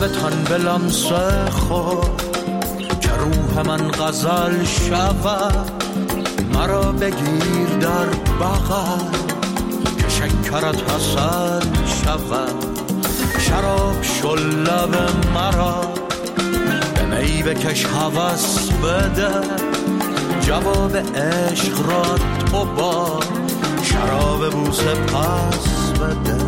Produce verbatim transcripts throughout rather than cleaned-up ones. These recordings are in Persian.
تن به لمس خود که روح من غزل شود. مرا بگیر در بغل که شکرت حسن شود. شراب شل لب مرا به می بکش هوس بده. جواب عشق را تو با شراب بوسه پس بده.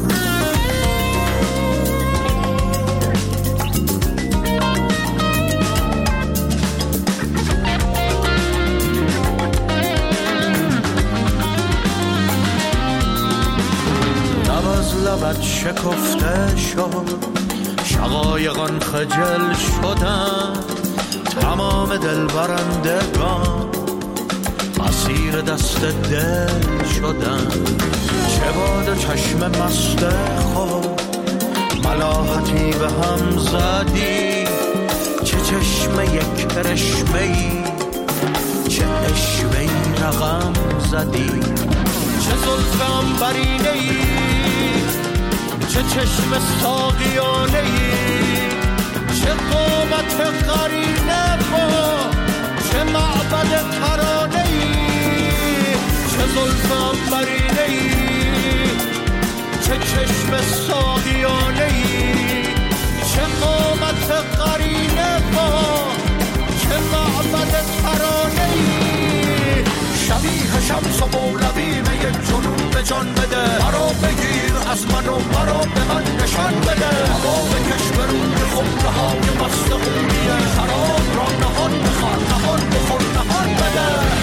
لبت شکفته شد شقایقان خجل شدن. تمام دل برندگان اسیر دست دل شدن. چه باد چشم مست خود ملاحتی به هم زدی. چه چشم یک کرشمه‌ای چه اشوه‌ای رقم زدی. چه زلف عنبرینه‌ای چه چشم ساقیانه‌ای. چه قامت قرینه با چه معبد ترانه‌ای. چه زلف عنبرینه‌ای چه چشم ساقیانه‌ای. چه قامت قرینه با چه معبد ترانه‌ای. شبیه شمس و مولوی می جنون به جان بده. مرا بگیر از من و مرا به من نشان بده. هوا بکش به روی خمره های مست خونیه. شراب را نهان بخور نهان بخور نهان بده.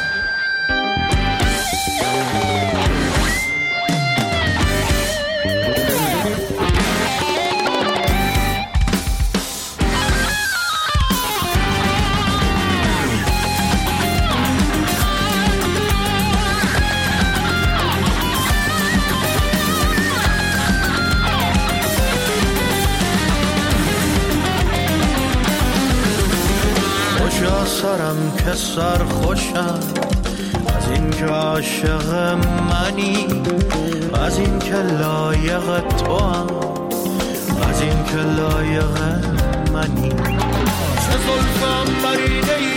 سرم که سر خوشم از این که عاشق منی. از این که لایق تو هم از این که لایق منی. چه زلف عنبرینه‌ای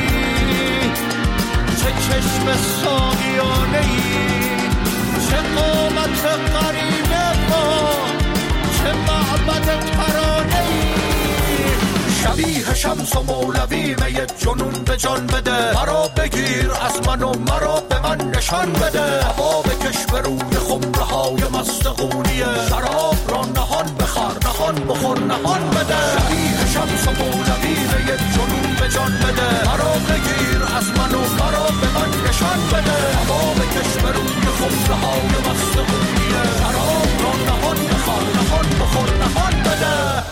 چه چشم ساقیانه‌ای. چه قامت قرینه با چه معبد ترانه‌ای. شبیه شمس و مولوی می جنون به جان بده. مرا بگیر از من و مرا به من نشان بده. هوا بکش به روی خمره های مست خونیه. شراب را نهان بخور نهان بخور نهان بده. شبیه شمس و مولوی می جنون به جان بده. مرا بگیر از من و مرا به من نشان بده. هوا بکش به روی خمره های مست خونیه. شراب را نهان بخور نهان بخور نهان بده.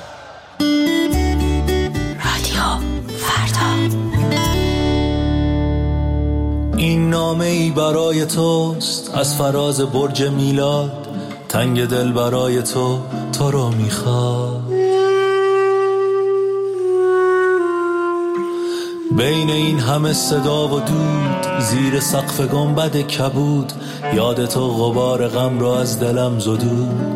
این نامه ای برای توست از فراز برج میلاد. تنگ دل برای تو تو رو میخواد. بین این همه صدا و دود زیر سقف گنبد کبود. یاد تو غبار غم را از دلم زدود.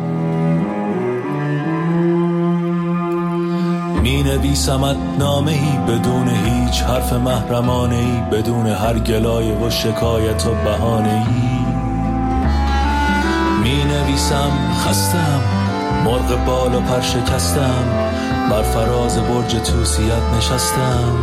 می نویسمت نامه ای بدون هیچ حرف محرمانه ای. بدون هر گلایه و شکایت و بهانه ای. می نویسم خستم مرغ بال و پر شکستم. بر فراز برج توسیت نشستم.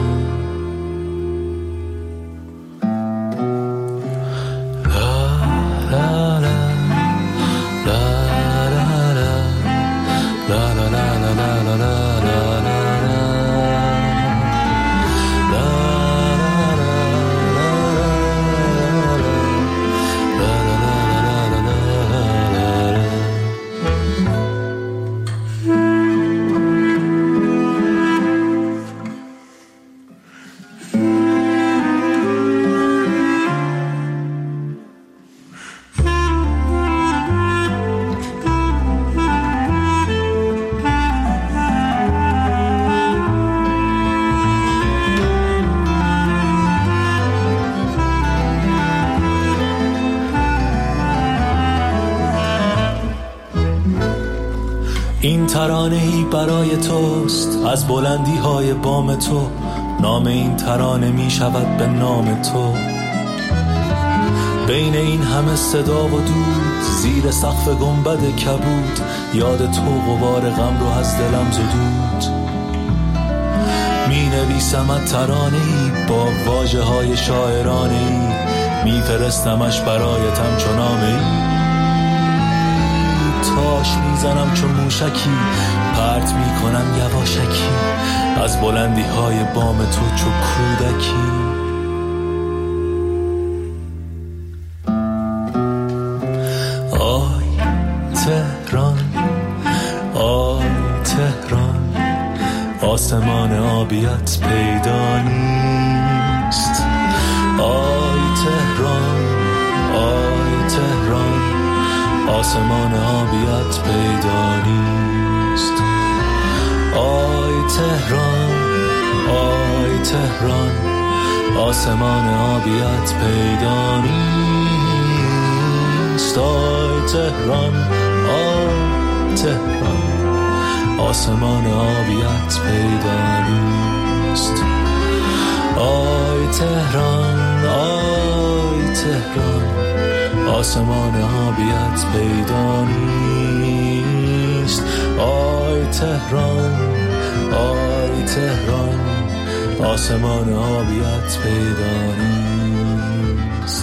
ترانه‌ای برای توست از بلندی های بام تو، نام این ترانه می شود به نام تو. بین این همه صدا و دود، زیر سقف گنبد کبود، یاد تو غبار غم رو از دلم زدود. می نویسمت ترانه‌ای با واژه های شاعرانه‌ای، می فرستمش برایتم چو نامه‌ای. تاش میزنم چون موشکی، پرت میکنم یواشکی از بلندی های بام تو چو کودکی. آی تهران، آی تهران، آسمان آبیت پیدا نیست. آی تهران، آی تهران، آسمان آبیت پیدا نیست. آی تهران، آی تهران، آسمان آبیت پیدا نیست. آی تهران، آی تهران، آسمان آبیت پیدا نیست. آی تهران، آی تهران، آسمان آبیت پیدا نیست. آی تهران، آی تهران، آسمان آبیت پیدا نیست.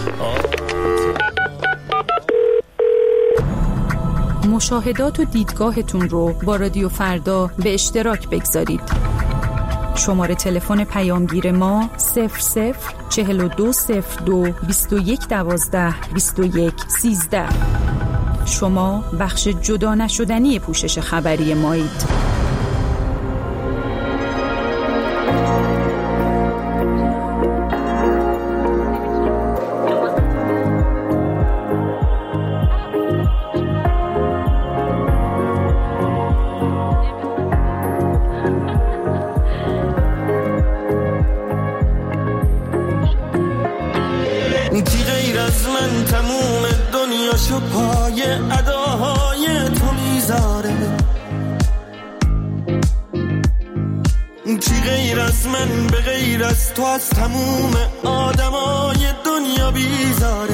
مشاهدات و دیدگاهتون رو با رادیو فردا به اشتراک بگذارید. شماره تلفن پیامگیر ما صفر صفر چهل و دو صفر دو بیست و یک دوازده بیست و یک سیزده. شما بخش جدا نشدنی پوشش خبری مایید. تو از تموم آدمای دنیا بیزاره.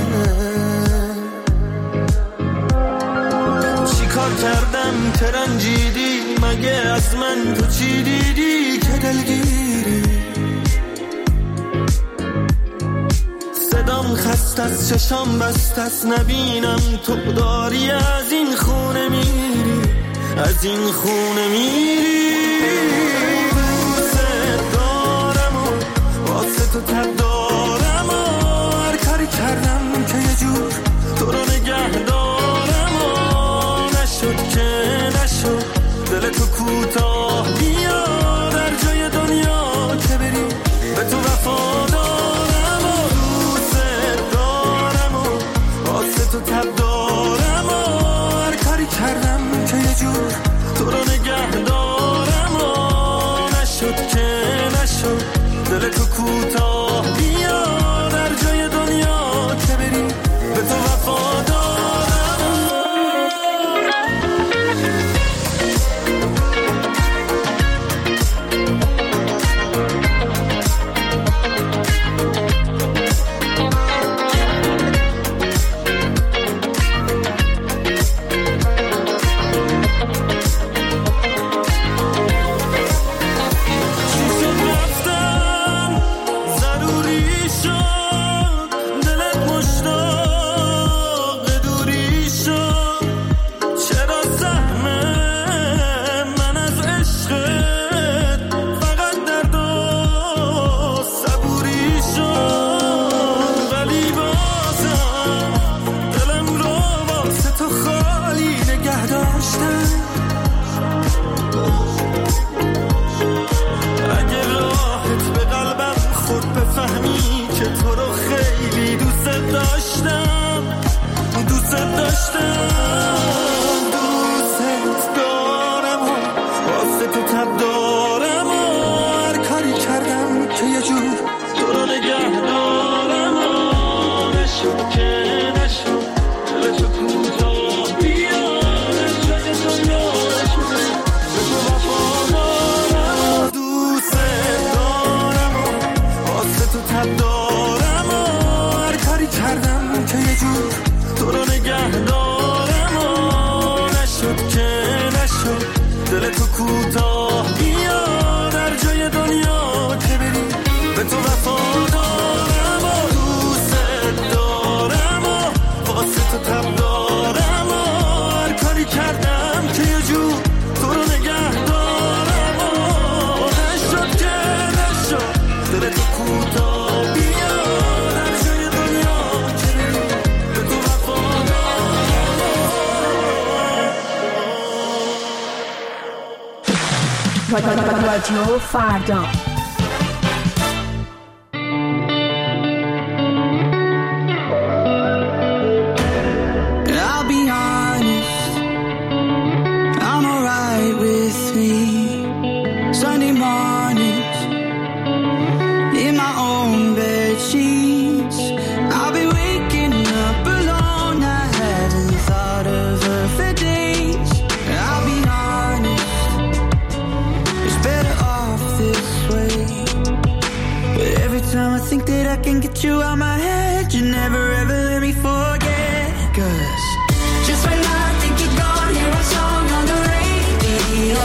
چی کار کردم که رنجیدی؟ مگه از من تو چی دیدی که دلگیری؟ صدام خست از چشام بست از نبینم تو داری از این خونه میری، از این خونه میری. تو تب دارم و هر کاری کردم که یه جور تو رو نگه دارم و نشد که نشد. دل تو کوتاه بیا در جای دنیا که بری، به تو وفا دارم و دوست دارم و واسه تو تب دارم و هر کاری کردم که یه جور تو رو نگه دارم و نشد که نشد. دل تو کوتاه بیا در جای دنیا که بری، به تو وفا دارم. تو کوتاه بیا در جای دنیا که بری به تو وفادارم و دوست دارم و واسه تو تب دارم و هر کاری کردم که یه جور تو رو نگه دارم و نشد که نشد دل تو کوتاه بیا در جای دنیا که بری به تو وفادارم. رادیو فردا you out my head, you never ever let me forget. Cause just when I think you're gone, hear a song on the radio.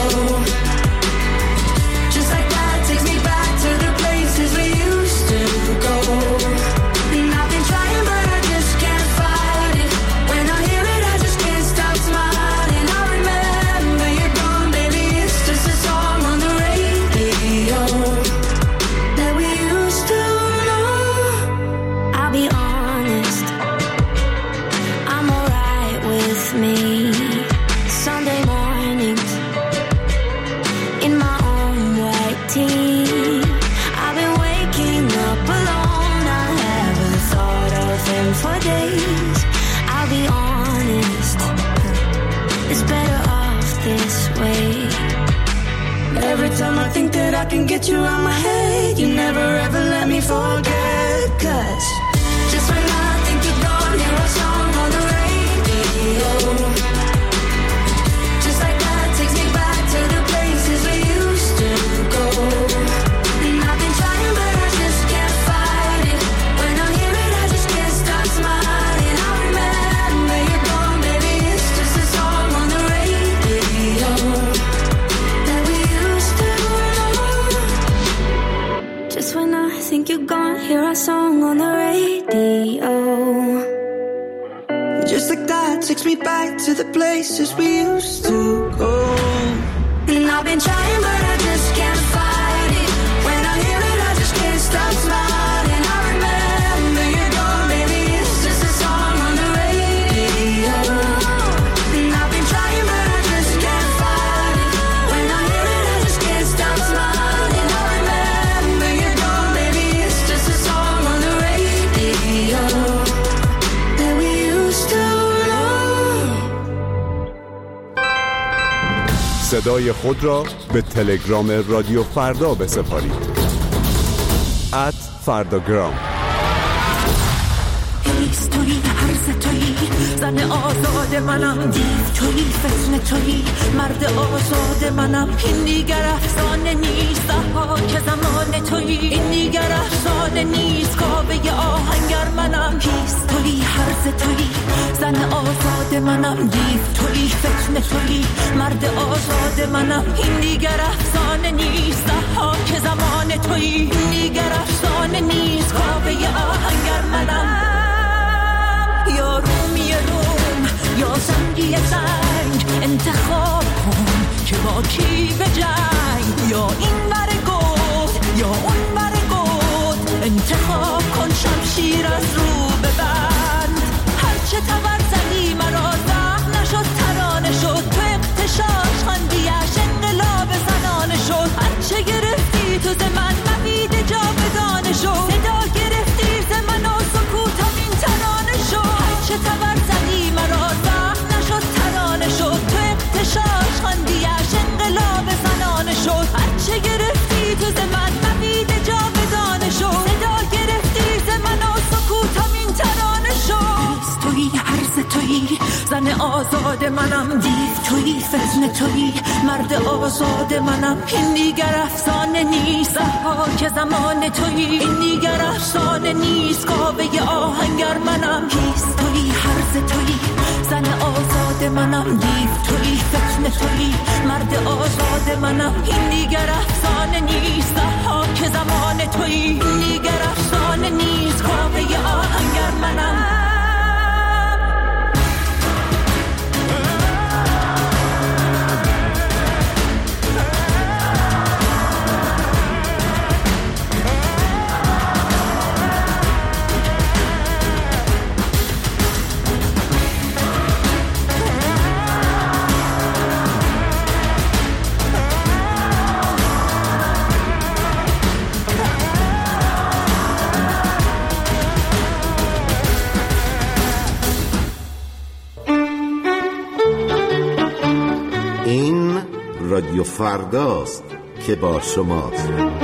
Just like that takes me back to the places we used to go. And I've been trying but I just can't fight it. When I hear it I just can't stop smiling. I remember you're gone, baby, it's just a song on the radio that we used to. I'll be honest, I'm alright with me. Sunday mornings in my own white tee. I've been waking up alone, I haven't thought of him for days. I'll be honest, it's better off this way. Every time I think that I can get you out my head, you never ever let me forget. Cause just when I think you're gone, hear a song on the radio. Just like that takes me back to the places we used to go. And I've been trying but I just can't fight it. When I hear it I just can't stop smiling. I remember you're gone, baby, it's just a song on the radio that we used to know. Just when I think you're gone, hear a song on the radio. Just like that takes me back to the places we used to go. And I've been trying but I just can't fight it. When I hear it I just can't stop smiling. I remember you're gone, baby, it's just a song on the radio. And I've been trying but I just can't fight it. When I hear it I just can't stop smiling. I remember you're gone, baby, it's just a song on the radio that we used to know. صدای خود را به تلگرام رادیو فردا بسپارید. ات فرداگرام. تویی هرز تویی زن آزاد منم، دیو تویی فتنه تویی مرد آزاد منم. این دیگر افسانه نیست ها که زمان تویی، این دیگر افسانه نیست کابه آهنگر منم. پیس تویی هرز تویی زن آزاد منم، دیو تویی فتنه تویی مرد آزاد منم. این دیگر افسانه نیست ها که زمان تویی، این دیگر افسانه نیست کابه آهنگر منم. یا رومی روم یا زنگی زنگ، انتخاب کن که با کی به جنگ. یا این بر گفت یا اون بر گفت، انتخاب کن شمشیر از رو ببند. هرچه تبر زدی مرا زخم نشد ترانه شد، تو اقتشاش خاندیش انقلاب زنانه شد. هرچه گرفتی تو ز من نوید جاودانه شد، صدا گرفتی ز من و سکوتم این ترانه شد. هرچه تبر زدی مرا زخم نشد ترانه شد، تو اقتشاش خاندیش انقلاب زنانه شد. هرچه گرفتی تو ز من نوید جاودانه شد، صدا گرفتی ز من و سکوتم این ترانه شد. تویی هرز تویی زن آزاد منم، دیو تویی فتنه تویی مرد آزاد منم. این دیگر افسانه نیست ها که زمان تویی، این دیگر افسانه نیست کابه آهنگر منم. پیس تویی هرز تویی زن آزاد منم، دیو تویی فتنه حسن تویی، مرد آزاد منم، این دیگر افسانه نیست، که زمان تویی، این دیگر افسانه نیست، کاوه آهنگر منم. رادیو فرداست که با شماست.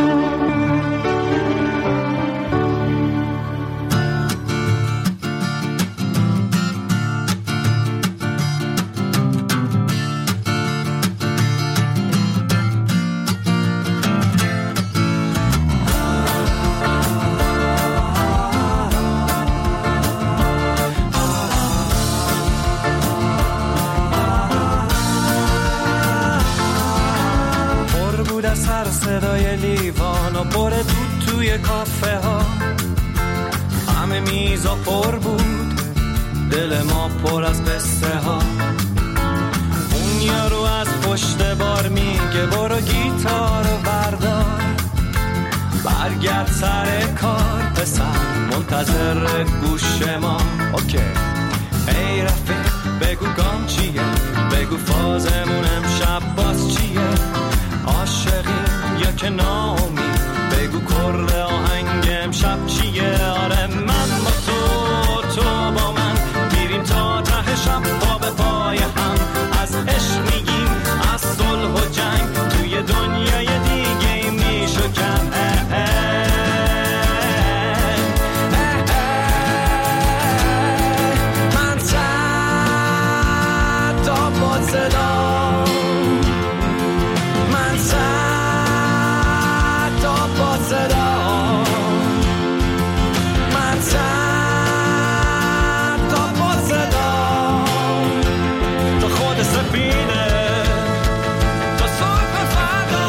صدای لیوان و پر دود توی کافه ها، همه میزا پر بود، دل ما پر از قصه ها. اون یارو از پشت بار میگه برو گیتارو بردار، برگرد سر کار پسر، منتظر گوش ما. اوکی ای رفیق بگو گام چیه، بگو فازمون امشب باز چیه، عاشقی یا که ناامید، بگو کرد آهنگ امشب چیه. آره من با تو، تو با من، میریم تا ته شب پا به پای هم، از عشق میگیم، از صلح و جنگ، توی دنیای دیگه میشو کم. من صدا با صدا، من صدا با صدا، من صدا با صدا، تو خود سفینه، تو صبح فردا.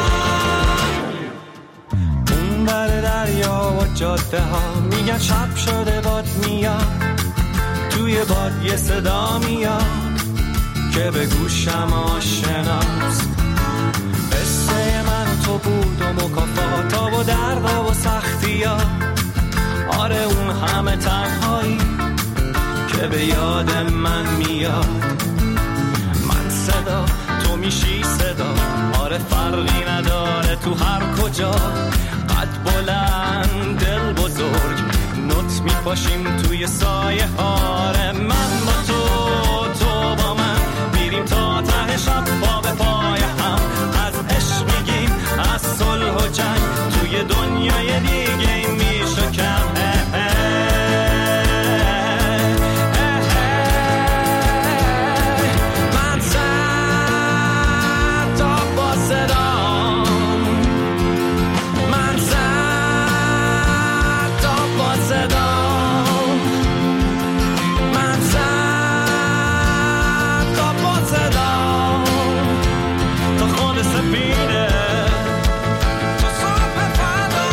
اون بر دریا و جاده ها میگن شب شده باد میاد، توی باد یه صدا میاد که به گوشم آشناست. قصه من تو بود و مکافاتا و دردا و سختی ها، آره اون همه تنهایی که به یاد من میاد. من صدا تو میشی صدا، آره فرقی نداره تو هر کجا، قد بلند دل بزرگ، نوت میپاشیم توی سایه ها. آره من با تو، تو با من، میریم تا ته شب پا به پای هم، از عشق میگیم، از صلح و جنگ، توی دنیای دیگه میشو کم. من صدا با صدا، من صدا با صدا، من صدا با صدا، تو خود سفینه، تو صبح فردا.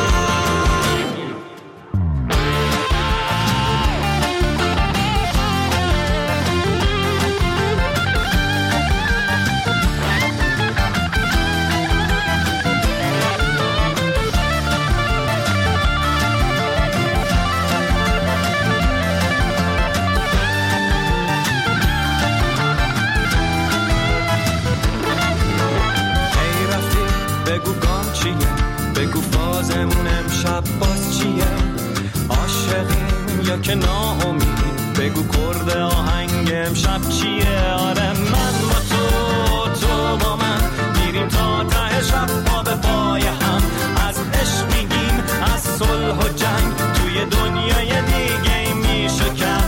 ای رفیق بگو گام چیه، بگو فازمون امشب باز چیه، عاشقیم یا که ناامید، بگو کرد آهنگ امشب چیه. آره من با تو، تو با من، میریم تا ته شب پا به پای هم، از عشق میگیم، از صلح و جنگ، توی دنیای دیگه میشو کم.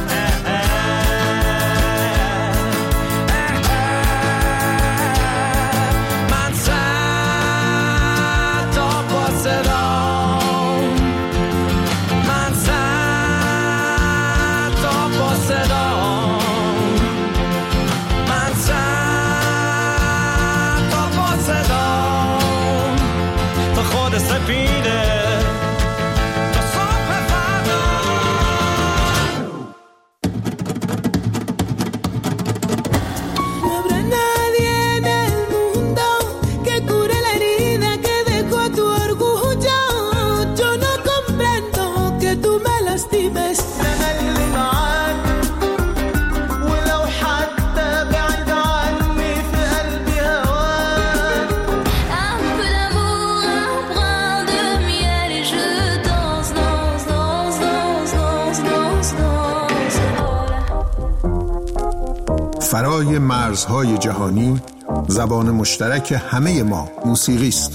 من صدا با صدا، من صدا با صدا، من فرای مرزهای جهانی زبان مشترک همه ما موسیقی است.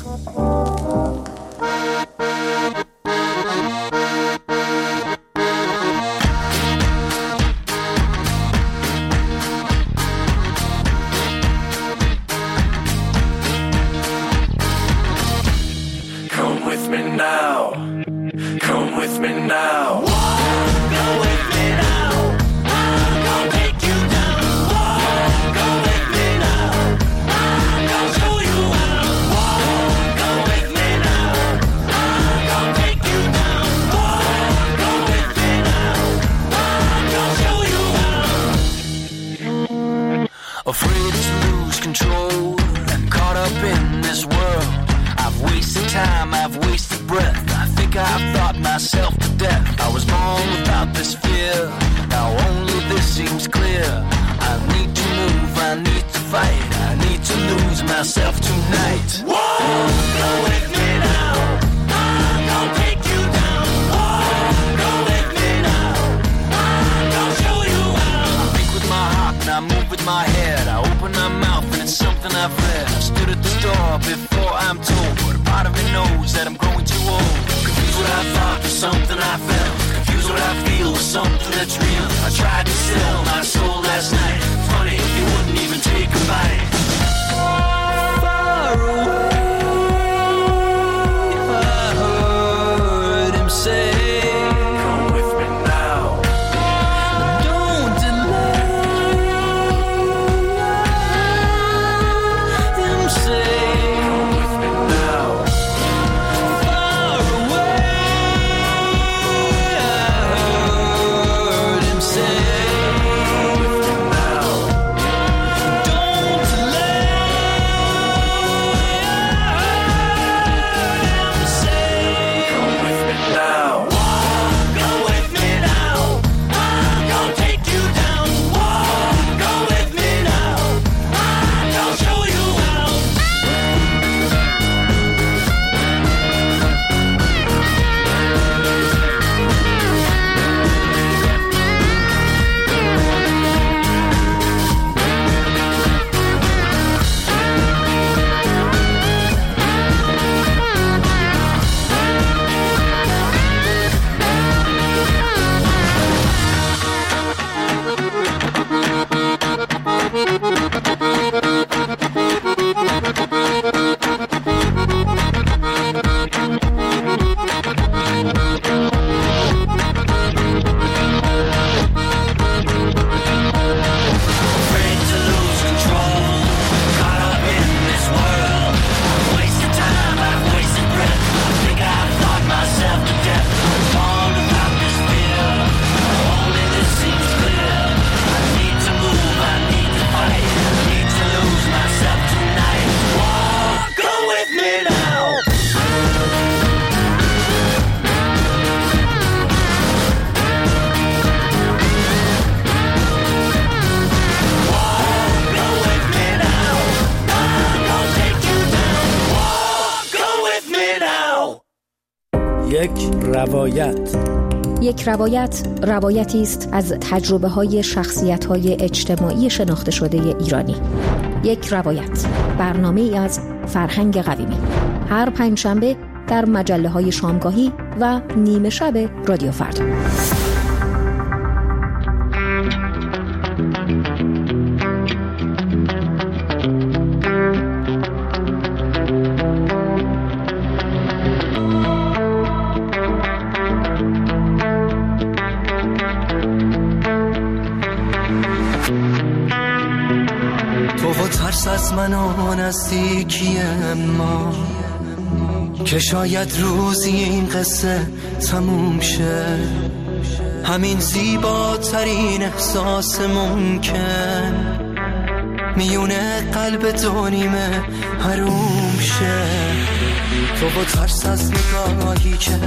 Afraid to lose control and caught up in this world. I've wasted time, I've wasted breath. I think I've thought myself to death. I was born without this fear. Now only this seems clear. I need to move, I need to fight. I need to lose myself tonight. Whoa, go with me now. I'm gonna take you down. Whoa, go with me now. I'm gonna show you how. I think with my heart and I move with my head. I open my mouth and it's something I've read. I stood at the store before I'm told, but a part of me knows that I'm growing too old. Confused what I thought was something I felt. Confused what I feel was something that's real. I tried to sell my soul last night. Funny, you wouldn't even take a bite. Far away, I heard him say, come with me now. Don't delay. Him say, come with me now. Far away, I heard him say, come with me now. Don't delay. I heard him say, come with me now. Go with me now. I'm gonna take you down. Go with me now. I'm gonna show you how. Afraid to lose control, caught up in this world. I've wasted time, I've wasted breath. I think I've thought myself to death. I'm born without this fear. Only this seems clear. I need to move, I need to fight. I need to lose myself tonight. Walk, go with me now. Walk, go with me now. I'm gonna take you down. Walk, go with me now. یک روایت. یک روایت روایتی است از تجربه های شخصیت های اجتماعی شناخته شده ایرانی. یک روایت، برنامه ای از فرهنگ قویمی، هر پنجشنبه در مجله های شامگاهی و نیمه شب رادیو فردا. تو و ترس از من و نزدیکی ما، که شاید روزی این قصه تموم شه. همین زیباترین احساس ممکن میونه قلب دو نیمه حروم شه. تو و ترس از نگاهی که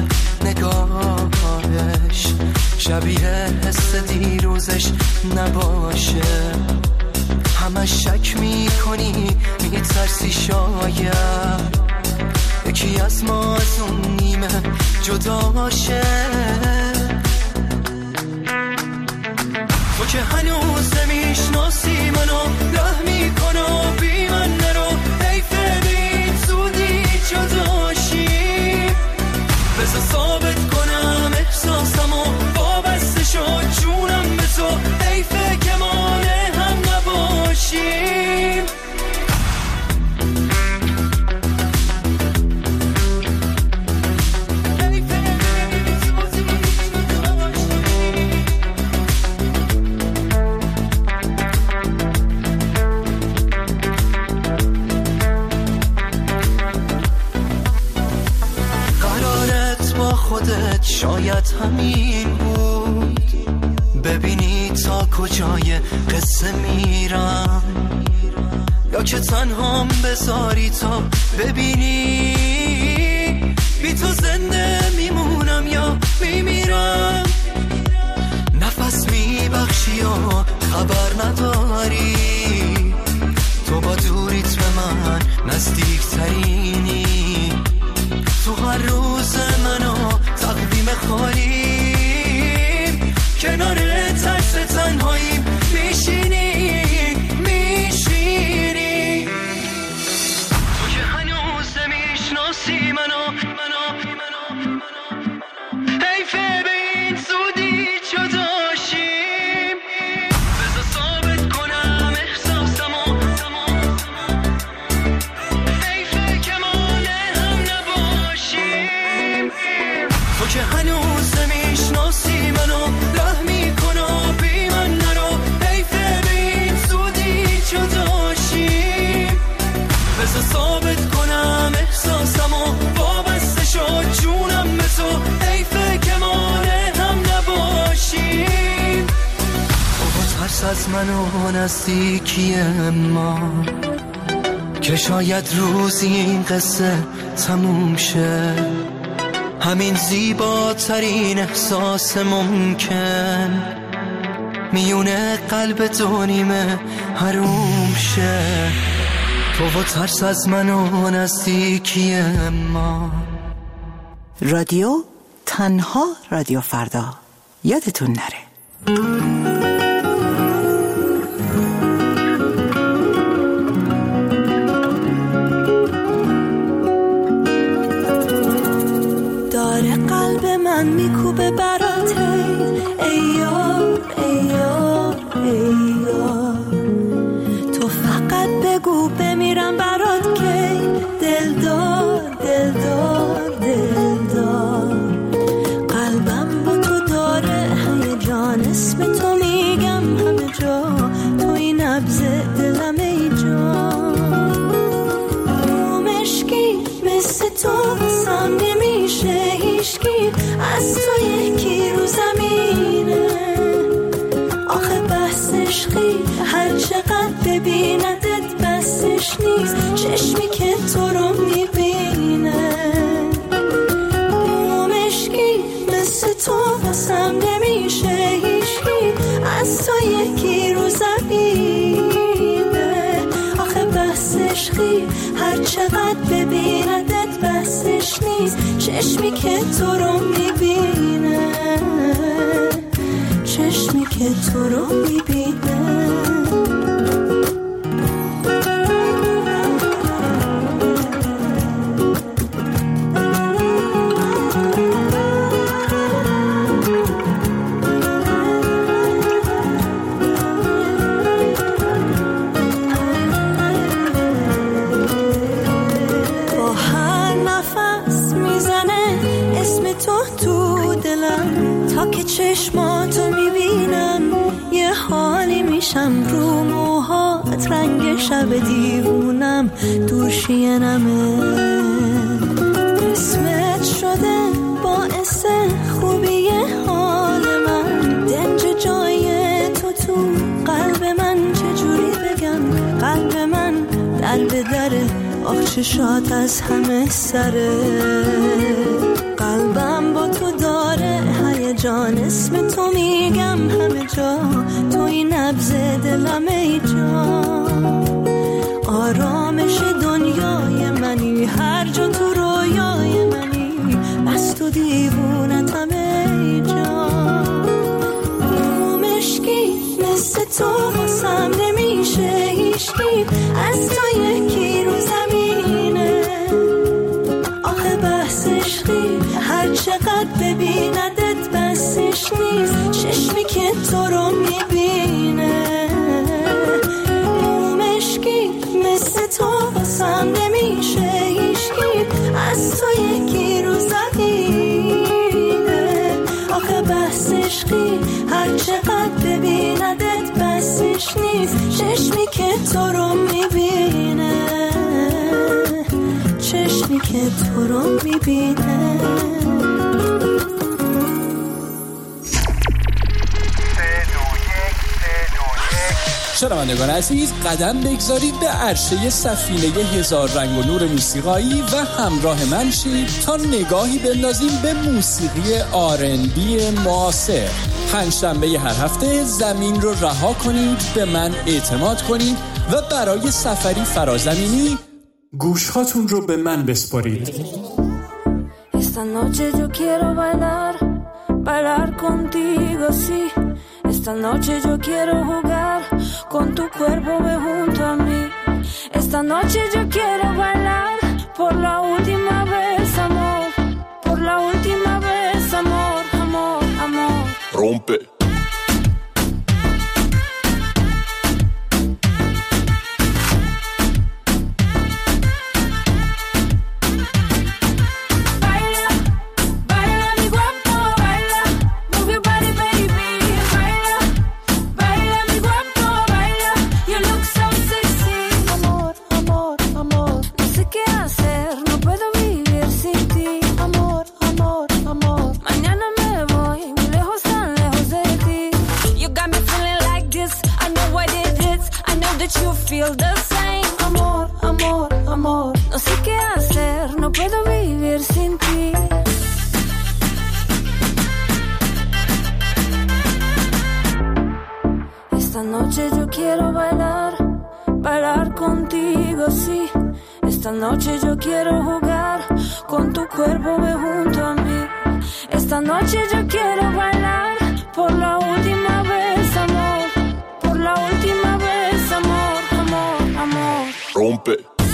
نگاهش شبیه حس دیروزش نباشه. همش شک میکنی میترسی شاید یکی از ما از اون نیمه جدا شه. تو که هنوز نمیشناسی من شاید همین بود، ببینی تا کجای قصه میرم، یا که تنهام بذاری تا ببینی بی تو زنده میمونم یا میمیرم. نفس میبخشی یا خبر نداری، تو با دوریت به من نزدیک ترینی، تو هر روز منو تقویم خالیم، کنار ترس تنهاییم میشینی میشینی. تو که هنوز نمیشناسی منو منو منو حیفه به این زودی جداشیم، بذار ثابت کنم احساسمو، حیفه که مانع هم نباشیم. تو که هنوز نمیشناسی منو ره میکنم بی من نرو، حیفه به این زودی جداشیم، بذار ثابت کنم احساسمو، وابسته شد جونم به تو، حیفه که مانع هم نباشیم. تو با ترس از من و نزدیکی ما، که شاید روزی این قصه تموم شه، همین زیباترین احساس ممکن میونه قلب دو نیمه حروم شه. تو و ترس از من و نزدیکی ما. رادیو تنها رادیو فردا، یادتون نره. داره قلب من میکوبه برات، ای یار ای یار ای یار، تو فقط بگو بمیرم برات کی، دلدار دلدار دلدار. قلبم با تو داره هیجان، اسم تو میگم همه جا، تو این نبض دلم ای جان. مشکی مثل تو واسم نمیشه هیچکی، از تو یکی رو زمینه. آخه بحث عشقی هر چقدر ببیندت بسش نیست، چشمی که تو رو میبینه. مشکی مثل تو واسم نمیشه هیچکی، از تو یکی رو زمینه. آخه بحث عشقی هر چقدر ببیندت بسش نیست، چشمی که تو رو میبینه، چشمی که تو رو میبینه. چشماتو میبینم یه حالی میشم، رو موهات رنگ شب دیوونم، دور شینمه. اسمت شده باعث خوبی حال من، دنج جای تو تو قلب من، چجوری بگم قلب من در به دره، آخ چشات از همه سره. قلبم با تو داره هیجان، اسم تو میگم همه جا، تو این نبض دلم ای جان. آرامش دنیای منی، هر جا تو رویای منی، بس تو دیوونتم ای جان. مشکی مثل تو واسم نمیشه هیچکی، از تو یکی رو زمینه. آخه بحث عشقی هر چقدر ببیندت بسش نیست، چشمی که تو رو میبینه. مشکی مثل تو واسم نمیشه هیچکی، از تو یکی رو زمینه. آخه بحث عشقی هر چقدر ببیندت بسش نیست، چشمی که تو رو میبینه، چشمی که تو رو میبینه. شنوندگان عزیز، قدم بگذارید به عرشه سفینه هزار رنگ و نور موسیقایی و همراه من شید تا نگاهی بندازیم به موسیقی آر ان بی معاصر. پنجشنبه هر هفته زمین رو رها کنید، به من اعتماد کنید و برای سفری فرازمینی گوشهاتون رو به من بسپارید. Esta noche yo quiero bailar, bailar contigo, sí. Esta noche yo quiero jugar con tu cuerpo ve junto a mí. Esta noche yo quiero bailar por la última vez, amor. Por la última vez, amor, amor, amor. Rompe. You feel the same, amor, amor, amor. No sé qué hacer, no puedo vivir sin ti. Esta noche yo quiero bailar, bailar contigo, sí. Esta noche yo quiero jugar con tu cuerpo ve junto a mí. Esta noche yo quiero bailar por la última vez, amor. Por la última vez, amor, amor, amor. Rompe.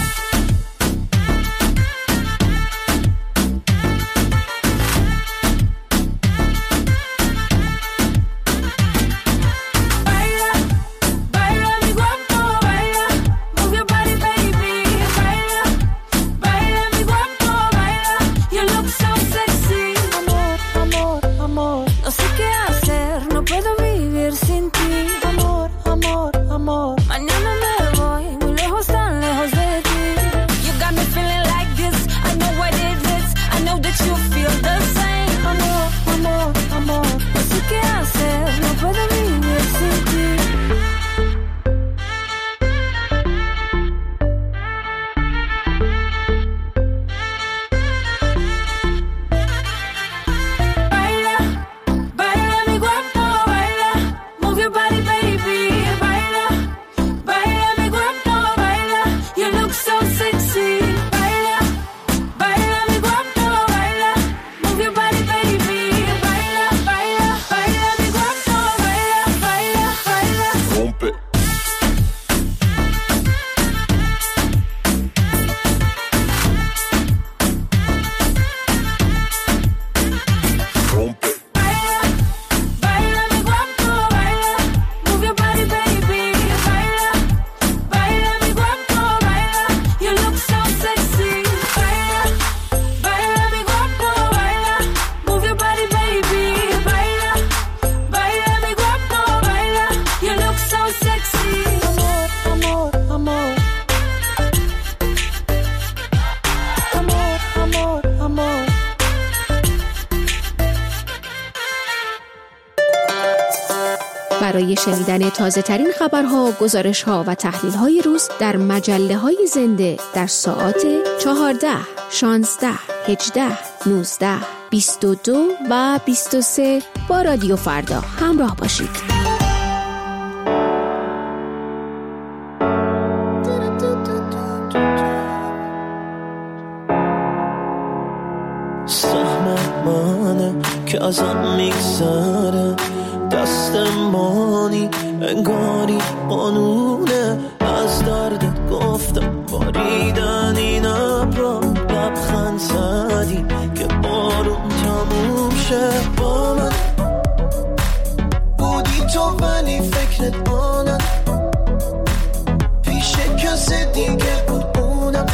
برای شنیدن تازه ترین خبرها، گزارشها و تحلیل‌های روز در مجله‌های زنده در ساعات چهارده، شانزده، هجده، نوزده، بیست و دو و بیست و سه با رادیو فردا همراه باشید. سهم منه که ازم میگذره، دستمانی انگاری قانونه، از دردت گفتم باریدن این ابرا، لبخند زدی که بارون تموم شه. با من بودی تو ولی فکرت آنم، پیش کسی دیگه بود اونم،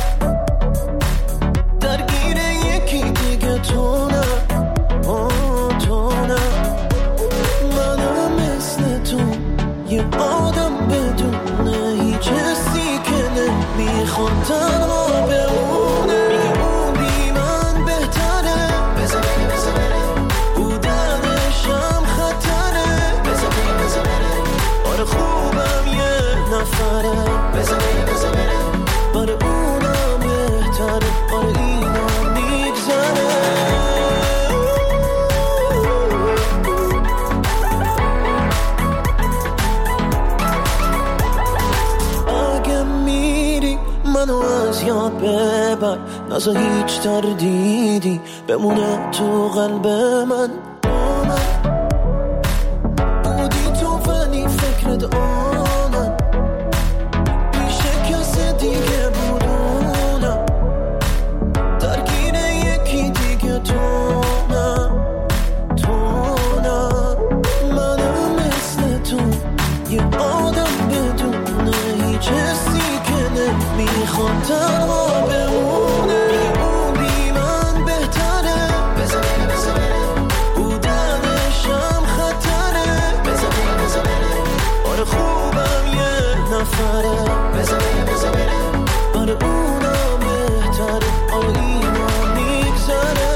درگیر یکی دیگه تو نه، تو نه. منم مثل تو یه آدم بدونه هیچ حسی که نمیخواد تنها بمونه. میگه اون بی من بهتره، بذار بری بذار بره، بودنشم خطره، بذار بری بذار بره. آره خوبم یه نفره بزا بره بزا بره آره اونم بهتره آره اینم میگذره اگه میری منو از یاد ببر نزا هیچ تردیدی بمونه تو قلب من بودی تو ولی فکرت آنم پیش کسی دیگه بودونم درگیر یکی دیگه تونم تونم منم مثل تو یه آدم بدونه هیچ حسی که نمیخواد تنها بمونه اون بی من بهتره بزا بره بزا بره بودنشم خطره بزا بره بزا بره آره خوبم یه نفره بزا بره بزا بره آره اونم بهتره آره اینم میگذره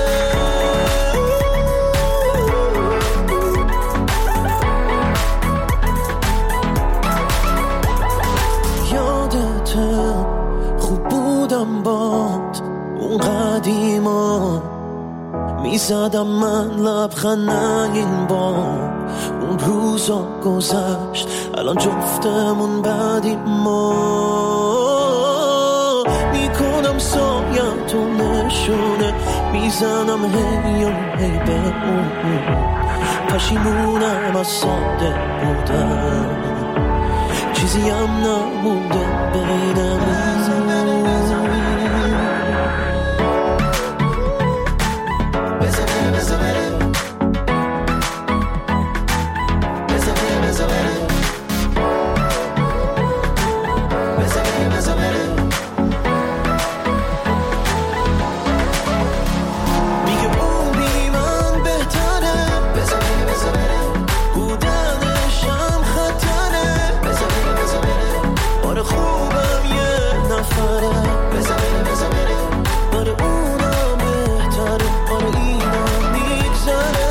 یادته خوب بودم باد اون قدیما میزدم من لبخند این بار اون روزا گذشت الان جفتمون بعدی ما میکنم سایم تو نشونه میزنم هی و هی به اون پشیمونم از ساده بودم چیزی هم نمونده بینمون بزا بره بزا بره بزا بره بزا بره بزا بره بزا بره میگه اون بی من بهتره بزا بره بزا بره بودنشم خطره بزا بره بزا بره آره خوبم یه نفره بزا بره بزا بره آره اونم بهتره آره اینم میگذره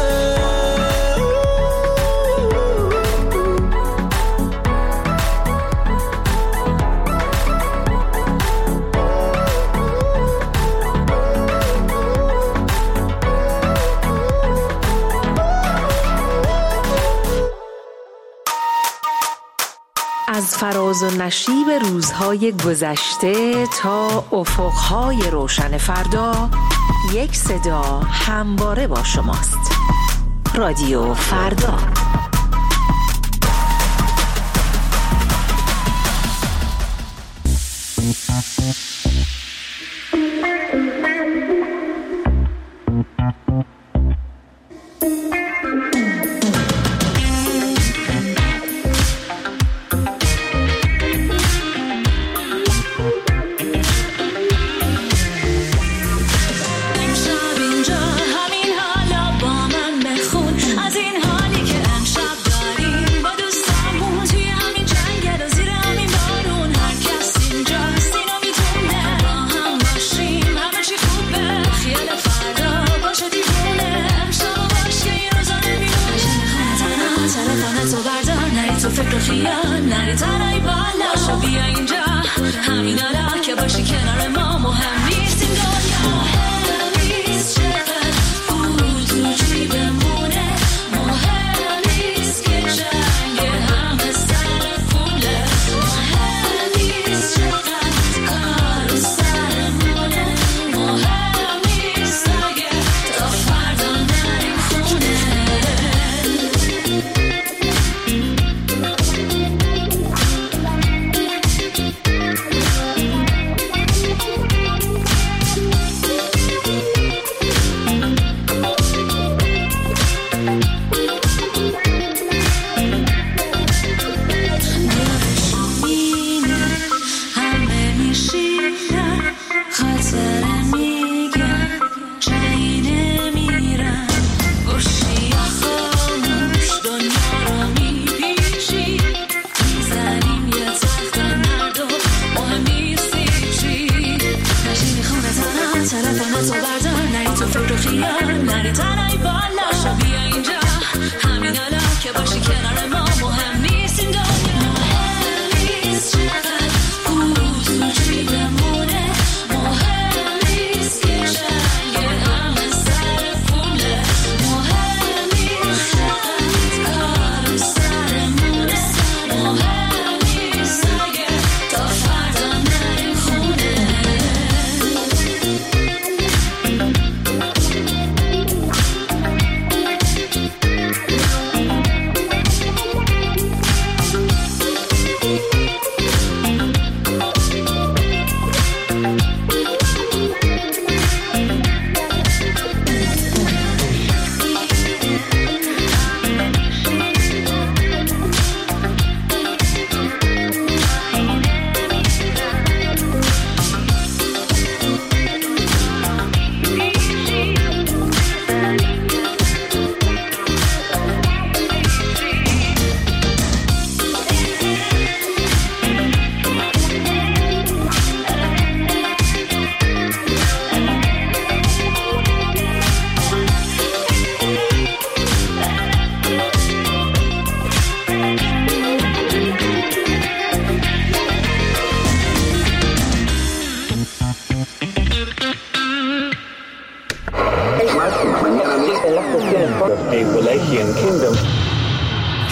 از فراز و نشیب روزهای گذشته تا افقهای روشن فردا یک صدا همواره با شماست. رادیو فردا. امشب اینجا همین حالا با من بخون از این حالی که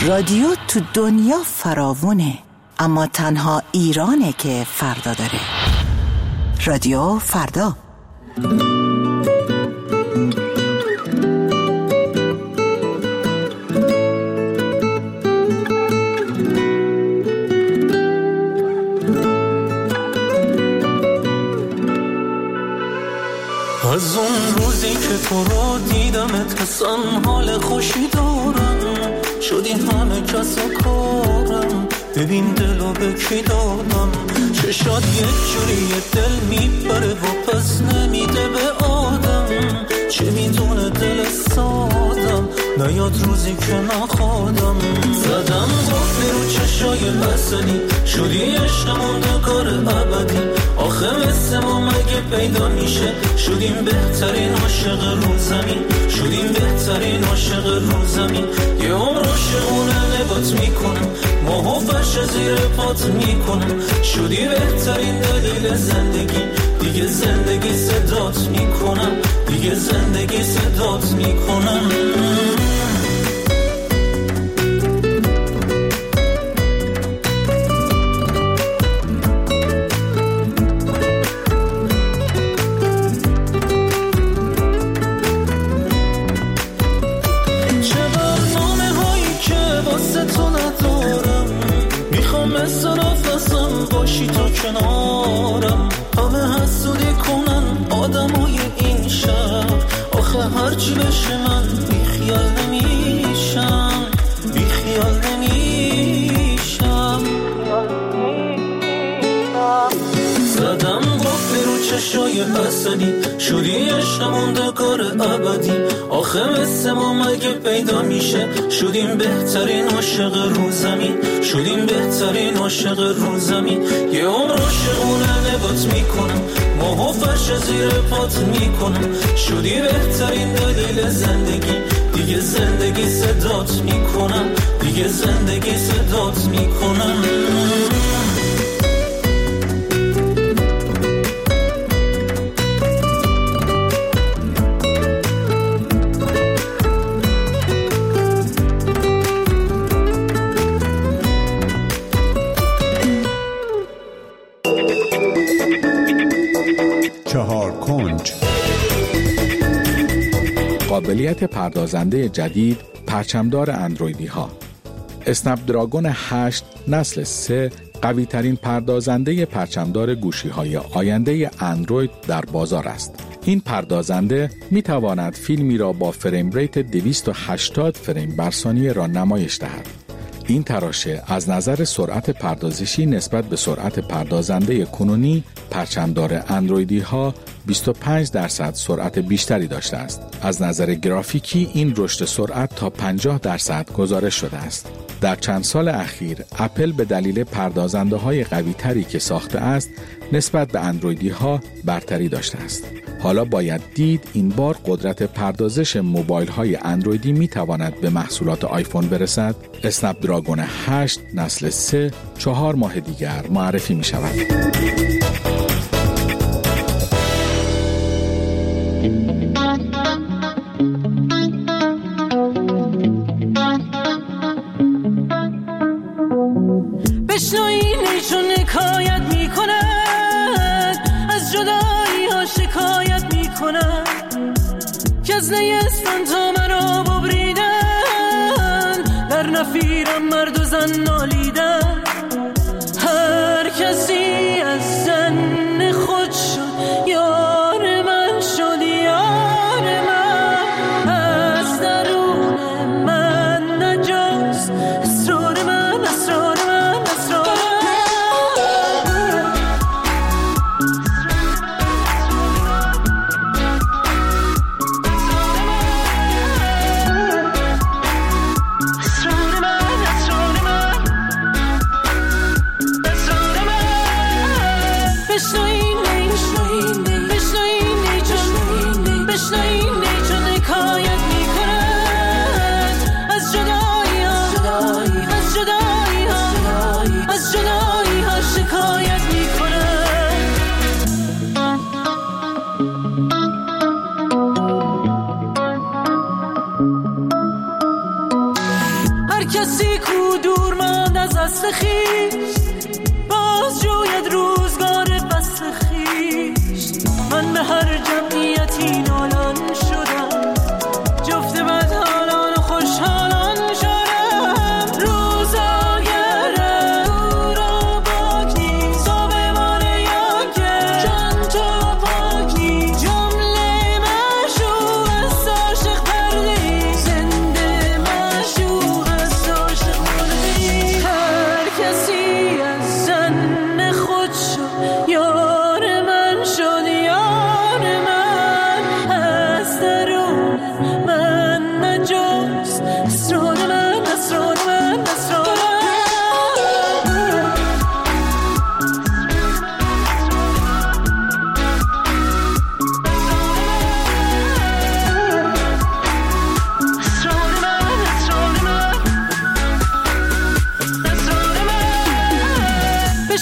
رادیو تو دنیا فراوونه، اما تنها ایرانه که فردا داره. رادیو فردا. از اون روزی که تو رو دیدمت حسن حال خوشی دارم، شدی همه کس و کارم، ببین دلو به کی دادم، چشات یک جوری دل میبره و پس نمیده به آدم، چه میدونه دل سادم نیاد روزی که نخوادم، زدم قفلی رو چشای بسنی، شدی عشقمون دکار ابدی، آخه مثل ما مگه پیدا میشه، شدیم بهترین عاشق رو زمین، شدیم بهترین عاشق رو زمین، یه عمر عاشقونه نگات میکنم، ماهو فرش زیر پات میکنم، شدی بهترین دلیل زندگی، دیگه زندگی صدات میکنم، دیگه زندگی صدات میکنم. باشی تو کنارم، همه حسودی کنن آدمای این شب، آخه هرچی بشه من بیخیال نمیشم، بیخیال نمیشم، زدم قفلی رو چشای بسنی، شدی عشقمون دکار ابدی، آخه مثل ما مگه پیدا میشه، شدیم بهترین عاشق رو زمین، شدیم بهترین عاشق رو زمین، یه عمر عاشقونه نگات میکنم، ماهو فرش زیر پات میکنم، شدی بهترین دلیل زندگی، دیگه زندگی صدات میکنم، دیگه زندگی صدات میکنم. چهار کنج. قابلیت پردازنده جدید پرچمدار اندرویدی ها. اسنپ دراگون هشت نسل سه قوی ترین پردازنده پرچمدار گوشی های آینده اندروید در بازار است. این پردازنده می تواند فیلمی را با فریم ریت دویست و هشتاد فریم بر ثانیه را نمایش دهد. این تراشه از نظر سرعت پردازشی نسبت به سرعت پردازنده کنونی پرچمدار اندرویدی ها بیست و پنج درصد سرعت بیشتری داشته است. از نظر گرافیکی این رشد سرعت تا پنجاه درصد گزارش شده است. در چند سال اخیر اپل به دلیل پردازنده های قوی تری که ساخته است نسبت به اندرویدی ها برتری داشته است. حالا باید دید این بار قدرت پردازش موبایل های اندرویدی می تواند به محصولات آیفون برسد. اسنپ دراگون هشت نسل سه چهار ماه دیگر معرفی می شود. بشنوین ایشون حکایت میکنن، از جدایی ها شکایت میکنن، که از نیستان تا مرا ببریدن، در نفیرم مرد و زن نالیدن، هر کسی از زن خود شد یار من شد، یار من از درون من نجاست، اسرار من اسرار من اسرار من اسرار من اسرار من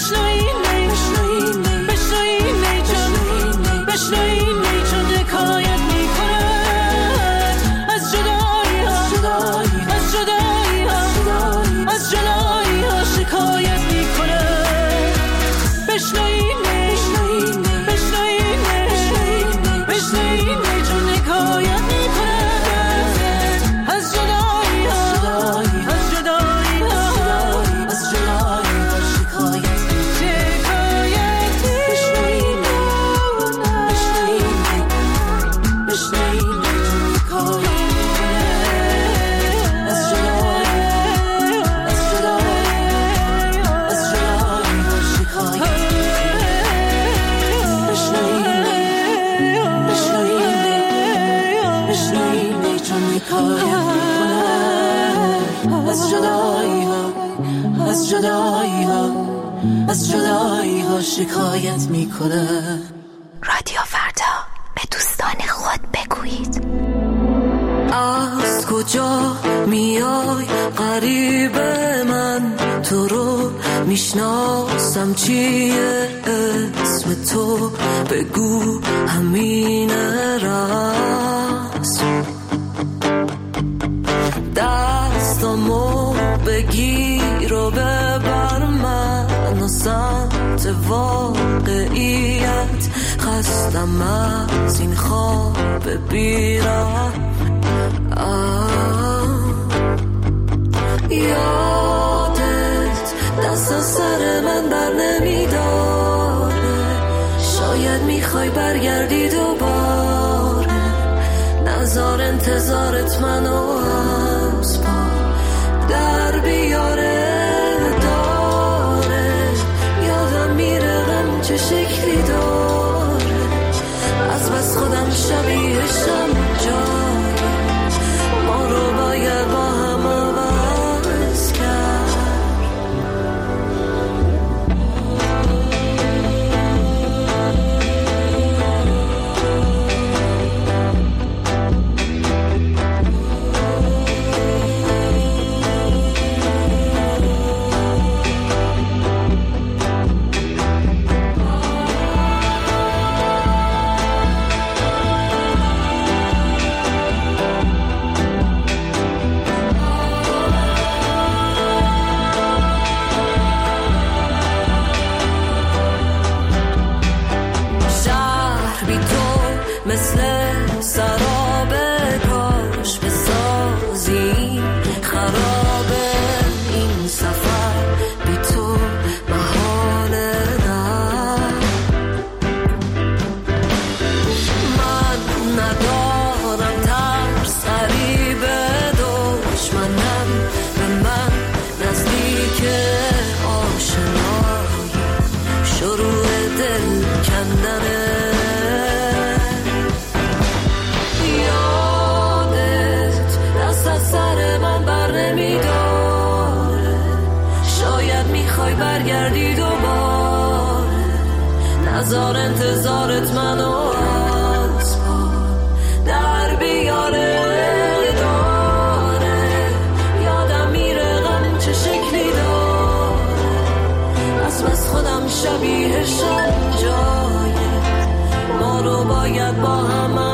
شکایت میکنه. رادیو فردا، به دوستان خود بگویید. از کجا میای غریب من، تو رو میشناسم چیه اسم تو، بگو همین راست. دستامو بگیر و ببر من و سمت واقعیت، خستم از این خواب بیرم. یادت دست از سر من بر نمیداره، شاید میخوای برگردی دوباره، نزار انتظارت منو از پا در بیاره. داره یادم میره غم چه شکلی داره، از بس خودم شبیهشم جای ما رو باید با هم عوض کرد. نزار انتظارت منو از پا در بیاره. داره یادم میره غم چه شکلی داره، از بس خودم شبیهشم جای ما رو باید با هم